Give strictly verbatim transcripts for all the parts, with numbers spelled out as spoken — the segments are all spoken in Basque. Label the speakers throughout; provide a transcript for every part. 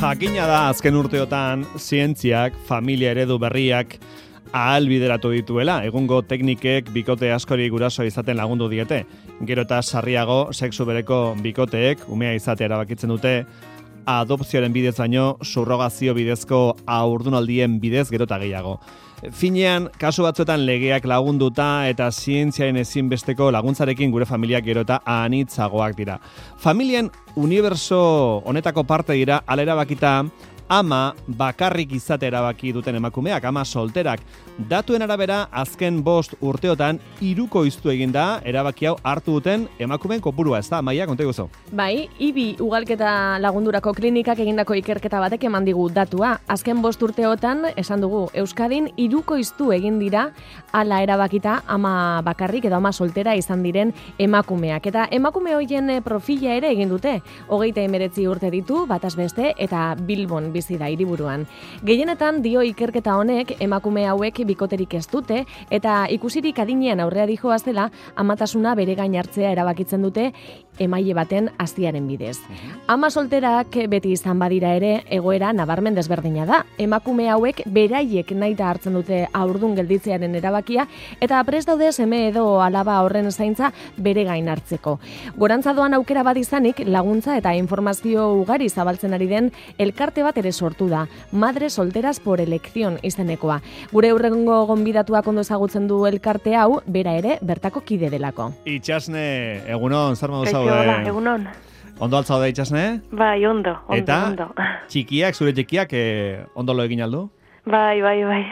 Speaker 1: Jakina da azken urteotan zientziak, familia eredu berriak ahalbideratu dituela. Egungo teknikek bikote askori guraso izaten lagundu diete. Gero eta sarriago sexu bereko bikoteek umea izatea erabakitzen dute, adopzioaren bidez baino subrogazio bidezko haurdunaldien bidez gero eta gehiago. Finean, kasu batzuetan legeak lagunduta eta zientziaren ezinbesteko laguntzarekin gure familiak gero eta anitzagoak dira. Familien uniberso honetako parte dira ala erabakita ama bakarrik izate erabaki duten emakumeak, ama solterak. Datuen arabera, azken bost urteotan hirukoiztu egin da erabaki hau hartu duten emakumeen kopurua, ez da, Maia, konta iguzu?
Speaker 2: Bai, ibi ugalketa lagundurako klinikak egindako ikerketa batek eman digu datua. Azken bost urteotan, esan dugu, Euskadin hirukoiztu egin dira ala erabakita ama bakarrik edo ama soltera izan diren emakumeak. Eta emakume hoien profila ere egin dute. Hogeita hemeretzi urte ditu, bataz beste, eta Bilbon bizi da hiriburuan. Gehienetan dio ikerketa honek emakume hauek bikoterik ez dute eta ikusirik adinean aurrea dijoaz dela amatasuna bere gain hartzea erabakitzen dute emaile baten aztiaren bidez. Ama solterak beti izan badira ere egoera nabarmen desberdina da. Emakume hauek beraiek nahita hartzen dute haurdun gelditzearen erabakia eta prest daude seme edo alaba horren zaintza bere gain hartzeko. Gorantza doan aukera bat izanik laguntza eta informazio ugari zabaltzen ari den elkarte bat ere sortu da. Madre solteras por elección izenekoa. Gure hurrengo gonbidatuak ondo ezagutzen du elkarte hau, bera ere bertako kide delako.
Speaker 1: Itxasne, egunon, zer modu zaude?
Speaker 3: Hola, egunon.
Speaker 1: Ondo altzaude, Itxasne?
Speaker 3: Bai, ondo, ondo,
Speaker 1: Eta,
Speaker 3: ondo.
Speaker 1: txikiak, zure txikiak, eh, ondo lo egin aldu?
Speaker 3: Bai, bai, bai.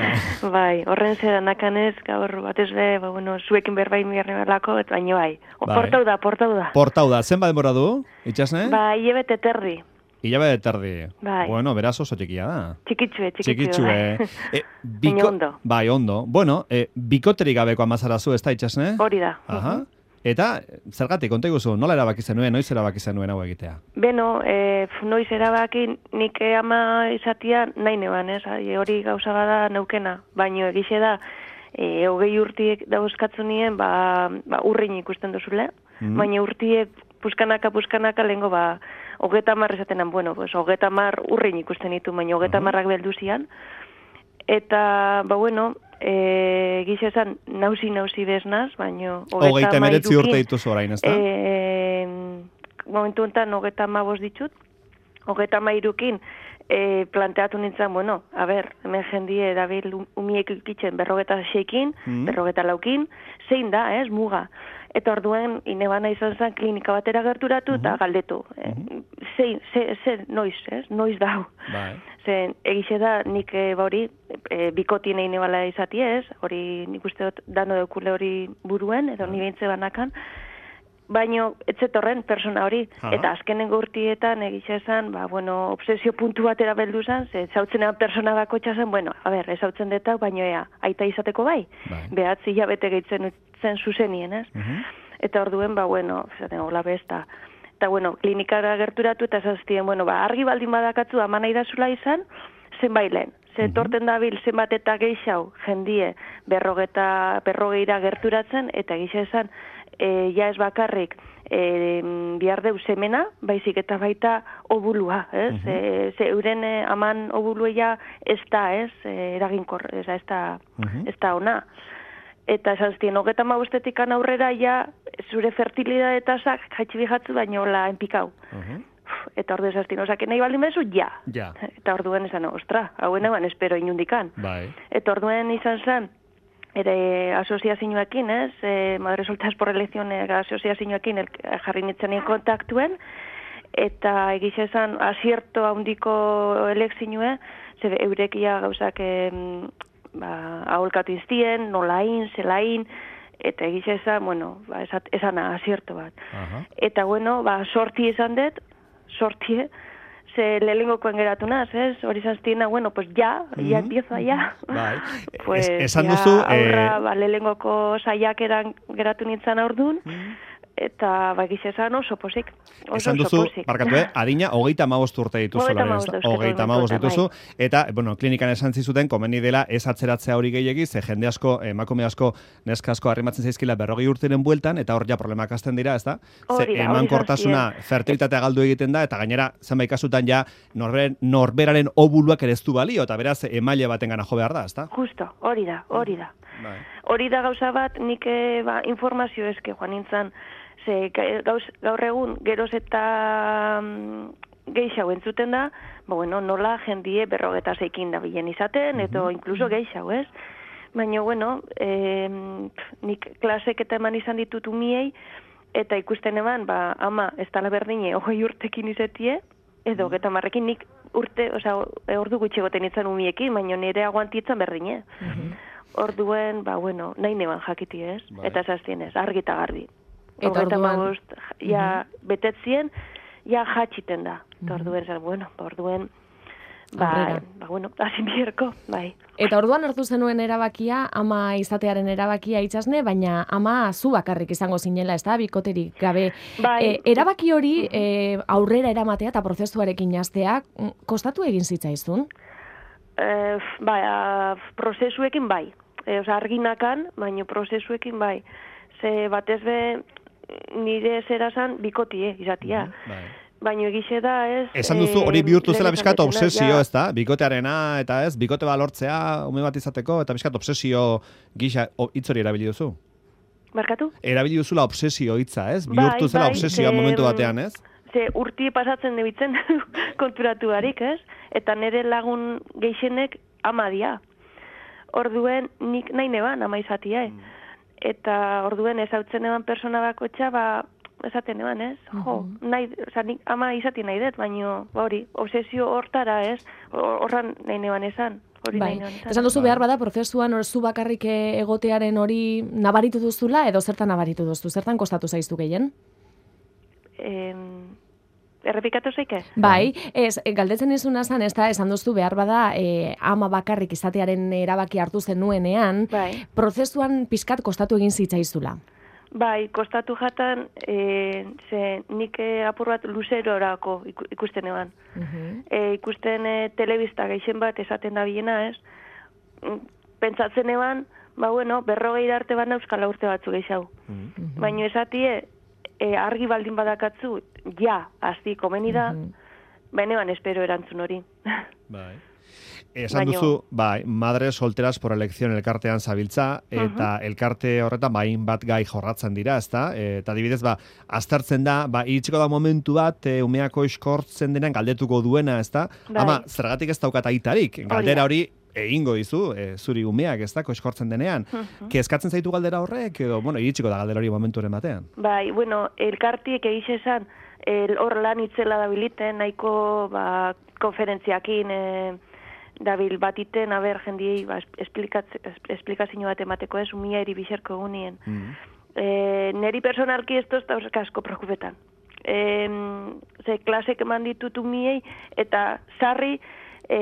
Speaker 3: Bai, horren zera nakanez, gaur batez be, ba, bueno, zuekin berbain mirne berlako, eta baino bai. O,
Speaker 1: Bai.
Speaker 3: Portau da, portau da.
Speaker 1: Portau da, zenba denbora du, Itxasne?
Speaker 3: Bai, hilabete terdi.
Speaker 1: Hilabete terdi.
Speaker 3: Bai.
Speaker 1: Bueno, beraz oso txikia da.
Speaker 3: Txikitzue, txikitzue.
Speaker 1: Txikitsue.
Speaker 3: Bai.
Speaker 1: E, biko...
Speaker 3: Baina ondo.
Speaker 1: Bai, ondo. Bueno, e, bikoterik gabeko amazarazu, ez da, Itxasne?
Speaker 3: Hori da.
Speaker 1: Aha. Eta, zergatik, konta iguzu, nola erabaki zenuen, noiz erabaki zenuen hau egitea?
Speaker 3: Beno, e, noiz erabaki nik ama izatia nahi neban, ez? Hori gauza bada neukena, baino egixe da, e, hogei urtiek dauzkatzu nien, ba, ba urrin ikusten duzule, mm. baina urtiek puskanaka, puskanaka, lehenko ba, hogeta mar esatenan, bueno, pues, hogeta mar urrin ikusten ditu, baina hogeta marrak beldu zian, eta, ba, bueno, E, gize esan, nauzi nauzi beznaz, baino...
Speaker 1: Hogeita emeretzi urte dituzu orain, ez da?
Speaker 3: E, momentu enten, hogeita ma bost ditut, hogeita ma irukin e, planteatu nintzen, bueno, a ber, hemen jendie dabil umiek ikitzen berrogeta seikin, mm. berrogeta laukin, zein da, ez, muga. Eta orduen, inebana izan zen klinika batera gerturatu eta uh -huh. galdetu. E, uh -huh. Zein, ze, ze, noiz, ez, noiz da.
Speaker 1: Bai.
Speaker 3: Zen, egize da, nik e, hori, e, bikotien egin ebala izati ez, hori nik uste dut dano deukule hori buruen, edo ni behintze banakan, baino, etzetorren persona hori, uh -huh. eta azkenengo urtietan egize zen, ba, bueno, obsesio puntu batera beldu zen, ze zautzen ean persona bako txasen, bueno, a ber, ez zautzen deta, baino ea, aita izateko bai, bai. Behatzi hilabete gehitzen zen zuzenien, ez? Uh -huh. Eta orduen, ba, bueno, zaten, hola besta, eta, bueno, klinikara gerturatu eta zaztien, bueno, ba, argi baldin badakatzu ama nahi dazula izan, zenbait lehen. Ze torten dabil zenbat eta geixau jendie berrogeta, berrogeira gerturatzen, eta gisa esan, e, ja ez bakarrik, e, bihar deu semena, baizik eta baita obulua, ez? Uh -huh. e, ze euren e, aman obuluea ez da, ez? E, eraginkor, ez da, ez da, uh -huh. ez da ona. Eta esan zitien, hogeta mabustetik aurrera, ja, zure fertilidade tasak jaitsi bihatzu, baina hola enpikau. Uh -huh. Eta ordu esaztien, osake nahi baldin bezu, ja.
Speaker 1: Ja.
Speaker 3: Eta orduen esan, ostra, hauen eban espero inundikan.
Speaker 1: Bai.
Speaker 3: Eta orduen izan zen, ere asoziazioekin, ez, e, Madre Solteras por Elección asoziazioekin jarri nintzen kontaktuen, eta egiz esan, asierto handiko elekzinue, ze eurekia gauzak e, ba, aholkatu iztien, nolain, zelain, eta egiz esan, bueno, ba, esat, esana asierto bat. Uh-huh. Eta, bueno, ba, sorti izan dut, sortie, ze lehengokoen geratu naz, ez? Hori zaztiena, bueno, pues ya, mm-hmm. ya empiezo ya.
Speaker 1: Bai.
Speaker 3: Pues
Speaker 1: es, esan
Speaker 3: ya
Speaker 1: duzu...
Speaker 3: aurra,
Speaker 1: eh...
Speaker 3: ba, lehenengoko saiak eran geratu nintzen aurdun, mm-hmm. eta bakiz esan oso posik. Oso,
Speaker 1: Esan duzu,
Speaker 3: oso posik.
Speaker 1: barkatu, eh? Adina hogeita hamabost urte dituzu. Hogeita hamabost dituzu. Eta, bueno, klinikan esan zizuten, komeni dela ez atzeratzea hori gehiegi, ze jende asko, emakume asko, neska asko arrimatzen zaizkila berrogei urteren bueltan, eta hor ja problemak hasten dira, ezta? Ze emankortasuna, fertilitatea galdu egiten da, eta gainera, zenbait kasutan ja, norberaren, norberaren obuluak ere ez du balio, eta beraz, emaile baten gana jo behar da, ezta?
Speaker 3: Justo, hori da, hori da.
Speaker 1: Bai.
Speaker 3: Hori da gauza bat, nik ba, informazio eske joan nintzen, ze gauz, gaur egun geroz eta mm, gehiago entzuten da, ba, bueno, nola jendie berrogeta zeikin da bilen izaten, edo inkluso gehiago, ez? Baina, bueno, eh, nik klasek eta eman izan ditut umiei, eta ikusten eman, ba, ama, ez tala berdine, hogei urtekin izetie, edo geta marrekin nik urte, osea, ordu gutxi goten itzan umiekin, baina nire aguantitzen berdine. Orduen, ba, bueno, nahi neban jakiti, ez?
Speaker 1: Bai.
Speaker 3: Eta zaztien ez, argi eta garbi.
Speaker 2: Eta orduan...
Speaker 3: ja, betetzien, ja jatxiten da. Eta orduen, zer, bueno, ba, orduen, ba, ba, bueno, hasi bierko, bai.
Speaker 2: Eta orduan hartu zenuen erabakia, ama izatearen erabakia itxasne, baina ama zu bakarrik izango zinela, ez da, bikoterik gabe.
Speaker 3: Bai.
Speaker 2: E, erabaki hori e, aurrera eramatea eta prozesuarekin jaztea, kostatu egin zitzaizun?
Speaker 3: E, bai, a, prozesuekin bai. E, oza, arginakan, baina prozesuekin bai. Ze batez be nire zerasan bikotie izatia.
Speaker 1: Bai.
Speaker 3: Baina egixe da, ez...
Speaker 1: Esan duzu, hori bihurtu zela bizkat obsesio,
Speaker 3: ja.
Speaker 1: ez da? Bikotearena, eta ez, bikote balortzea, ume bat izateko, eta bizkat obsesio gisa hitz hori erabili duzu?
Speaker 3: Markatu?
Speaker 1: Erabili duzula obsesio hitza, ez? Bihurtu zela
Speaker 3: bai,
Speaker 1: obsesioa
Speaker 3: ze,
Speaker 1: momentu batean, ez?
Speaker 3: Ze urti pasatzen debitzen konturatu barik, ez? Eta nire lagun geixenek ama dia. Orduen nik nahi neban ama izatia, eh? Mm. Eta orduen ez hautzen eban persona bakotxa, ba, esaten eban, ez? Jo, nahi, oza, nik ama izati nahi dut, baina hori, obsesio hortara, ez? Horran nahi neban esan. Hori
Speaker 2: Bai.
Speaker 3: nahi neban esan.
Speaker 2: Esan duzu behar bada, prozesuan hor zu bakarrik egotearen hori nabaritu duzula, edo zertan nabaritu duzu? Zertan kostatu zaiztu gehien?
Speaker 3: Eh, Errepikatu zeike?
Speaker 2: Bai, ez, galdetzen izuna zan, ez da, esan duztu behar bada, e, ama bakarrik izatearen erabaki hartu zenuenean,
Speaker 3: bai.
Speaker 2: Prozesuan pizkat kostatu egin zitzaizula.
Speaker 3: Bai, kostatu jatan, e, ze nik apur bat luzerorako ikusten eban.
Speaker 2: Uh-huh.
Speaker 3: E, ikusten e, telebista geixen bat esaten da biena, ez? Pentsatzen eban, ba bueno, berrogei arte bana euskal urte batzu gehiago. Uh-huh. Baina esatie, e, argi baldin badakatzu, ja, azti komeni da, uh-huh. Beneban espero erantzun hori.
Speaker 1: Bai. Esan duzu, bai, madres solteras por elección elkartean zabiltza, eta uh-huh. elkarte horretan bain bat gai jorratzen dira, ezta? Eta adibidez, ba, aztertzen da, ba, iritsiko da momentu bat, e, umeako eskortzen denan galdetuko duena, ezta? Bai. Ama, zergatik ez daukat aitarik, galdera hori egingo dizu, e, zuri umeak, ez da, eskortzen denean. Uh-huh. Kezkatzen zaitu galdera horrek, edo, bueno, iritsiko da galdera hori momenturen batean?
Speaker 3: Bai, bueno, elkartiek egiz esan, el, hor lan itzela dabiliten, nahiko, ba, konferentziakin, e, dabil batiten, aber, jendiei, ba, esplikazio bat emateko ez, umia eri bixerko egunien. Mm. E, neri personalki ez tozta asko preokupetan. E, ze klasek eman ditut umiei, eta sarri, e,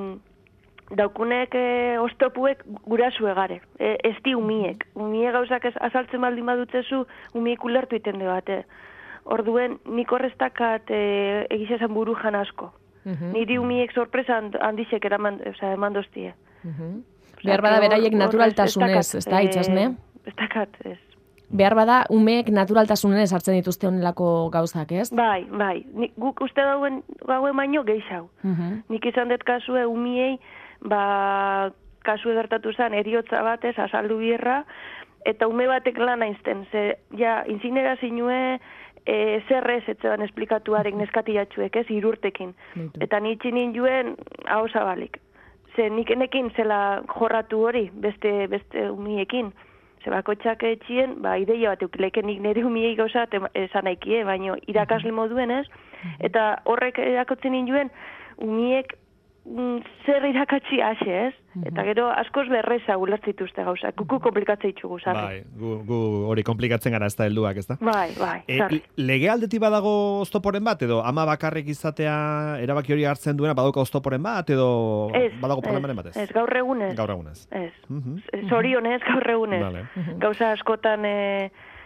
Speaker 3: daukunek e, oztopuek gurasu egare. E, ez di umiek. Umie gauzak ez, azaltzen baldin badutzezu, umiek ulertu iten de bate. Orduen, nik horreztakat e, egizazan buru jan asko. Uh-huh. Niri umiek sorpresa handixek eraman, oza, eman doztie.
Speaker 2: Uh-huh. Behar bada beraiek naturaltasunez, ez da, itxasne?
Speaker 3: Ez dakat, ez.
Speaker 2: Behar bada umeek naturaltasunez hartzen dituzte honelako gauzak, ez?
Speaker 3: Bai, bai. Nik, guk uste dauen gauen baino gehiago. Uh-huh. Nik izan dut kasue umiei, ba, kasu edertatu zen, eriotza batez, azaldu bierra, eta ume batek lan aizten, ze, ja, inzinera zinue, E, zerrez etzeban esplikatuarek neskati jatxuek, ez, irurtekin. Eta nitxin ninduen hau zabalik. Ze nik enekin zela jorratu hori, beste, beste umiekin. Ze bakotxak etxien, ba, ideia bat eukileken nik nire umiei gauza esan aikie, baino irakasle moduen, ez? Eta horrek erakotzen ninduen, umiek mm, zer irakatzi ase, ez? Eta gero askoz berreza ulertzituzte gauza. Guku komplikatzea itxugu, zarri.
Speaker 1: Bai, gu, gu hori komplikatzen gara ez da helduak, ez da?
Speaker 3: Bai, bai, zarri.
Speaker 1: E, lege aldetik badago oztoporen bat, edo ama bakarrik izatea erabaki hori hartzen duena badauka oztoporen bat, edo
Speaker 3: ez,
Speaker 1: badago problemaren bat ez?
Speaker 3: Ez, gaur egunez.
Speaker 1: Gaur egunez.
Speaker 3: Ez.
Speaker 1: Uh-huh.
Speaker 3: Zorionez, gaur egunez.
Speaker 1: Vale.
Speaker 3: Gauza askotan... E,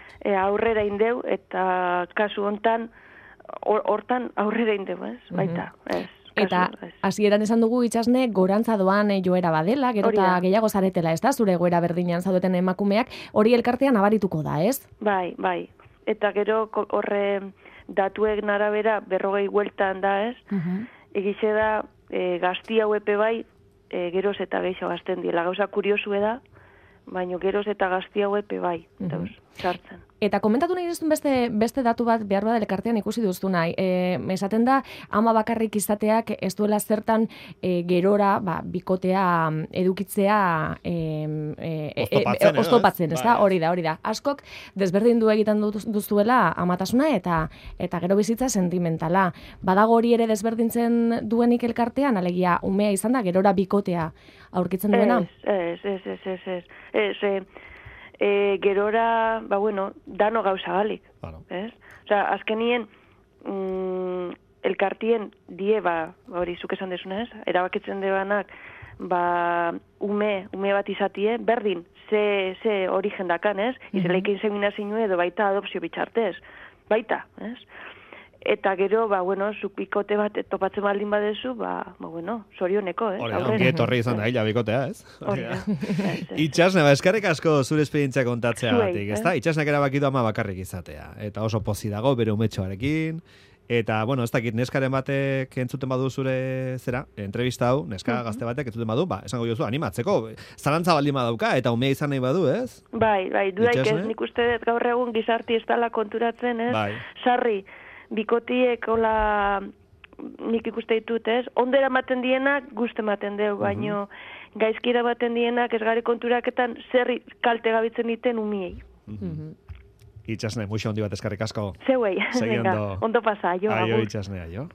Speaker 3: e, aurrera indeu, eta kasu hontan, hortan aurrera indeu, ez? Baita, ez.
Speaker 2: Eta hasieran esan dugu Itsasne gorantza doan e, joera badela, gero eta gehiago zaretela, ez da, zure egoera berdinean zaudeten emakumeak, hori elkartean abarituko da, ez?
Speaker 3: Bai, bai. Eta gero horre datuek narabera berrogei hueltan da, ez? Uh-huh. Egize da, e, gazti hau epe bai, e, geroz eta gehiago gazten diela. Gauza kuriosu da, baina geroz eta gazti hau epe bai, uh-huh. sartzen.
Speaker 2: Eta komentatu nahi duzun beste, beste datu bat behar bada elkartean ikusi duztu nahi. E, esaten da, ama bakarrik izateak ez duela zertan e, gerora ba, bikotea edukitzea e, e,
Speaker 1: oztopatzen,
Speaker 2: e, oztopatzen, ez da? Hori da, hori da. Askok desberdin du egiten duzuela amatasuna eta eta gero bizitza sentimentala. Badago hori ere desberdintzen duenik elkartean, alegia umea izan da, gerora bikotea aurkitzen duena?
Speaker 3: Ez, ez, ez, ez, ez, ez, ez, E, gerora, ba bueno, dano gauza galik, claro. Ez? Osa, azkenien, mm, elkartien die, ba, hori zuk esan desuna, ez? Erabakitzen debanak, ba, ume, ume bat izatie, berdin, ze, ze origen dakan, ez? Mm-hmm. Izeleik inseminazio edo baita adopzio bitxartez, baita, ez? Eta gero, ba, bueno, zuk bikote bat topatzen baldin badezu, ba, ba bueno, sorioneko, ez?
Speaker 1: Hori da, ongi etorri izan da, hila bikotea, ez?
Speaker 3: Hori da.
Speaker 1: Itsasne, ba, eskerrik asko zure esperientzia kontatzea batik, ez da? Itsasnek erabakitu ama bakarrik izatea. Eta oso pozi dago, bere umetxoarekin. Eta, bueno, ez dakit, neskaren batek entzuten badu zure zera, entrevista hau, neska uh-huh. gazte batek entzuten badu, ba, esango jozu, animatzeko, zalantza baldin badauka, eta umea izan nahi badu, ez?
Speaker 3: Bai, bai, dudaik ez, nik uste dut gaur egun gizarti ez dala konturatzen, ez?
Speaker 1: Bai.
Speaker 3: Sarri, bikotiek, hola, nik ikuste ditut, ez? Ondera maten dienak, guzti maten deu, baino, uh-huh. gaizkira maten dienak, ez gari konturaketan, zer kalte gabitzen diten umiei.
Speaker 1: Uh-huh. Itsasne, muixo hondi bat eskarrik asko.
Speaker 3: Zeuei, venga, ondo pasa, jo,
Speaker 1: aio, Itsasne, aio.